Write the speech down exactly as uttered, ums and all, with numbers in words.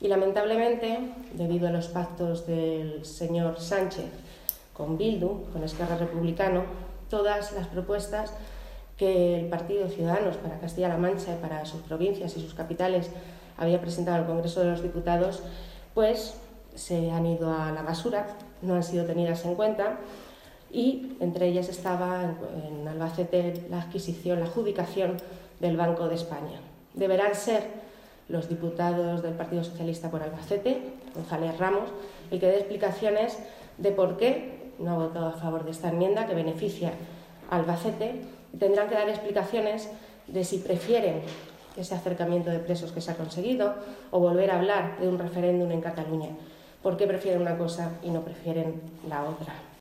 Y lamentablemente, debido a los pactos del señor Sánchez con Bildu, con Esquerra Republicano, todas las propuestas que el Partido Ciudadanos para Castilla-La Mancha y para sus provincias y sus capitales había presentado al Congreso de los Diputados, pues se han ido a la basura, no han sido tenidas en cuenta, y entre ellas estaba en Albacete la adquisición, la adjudicación del Banco de España. Deberán ser los diputados del Partido Socialista por Albacete, González Ramos, el que dé explicaciones de por qué no ha votado a favor de esta enmienda que beneficia a Albacete, y tendrán que dar explicaciones de si prefieren ese acercamiento de presos que se ha conseguido o volver a hablar de un referéndum en Cataluña. ¿Por qué prefieren una cosa y no prefieren la otra?